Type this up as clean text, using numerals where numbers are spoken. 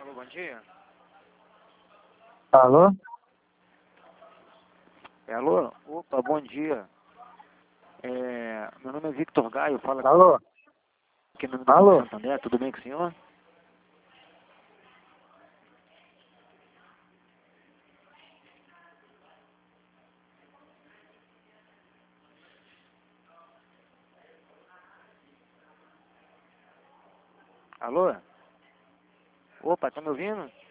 Alô, bom dia. Alô? Alô? Opa, bom dia. Meu nome é Victor Gaio, fala Alô? aqui no Alô? Santander, tudo bem com o senhor? Alô? Opa, tá me ouvindo?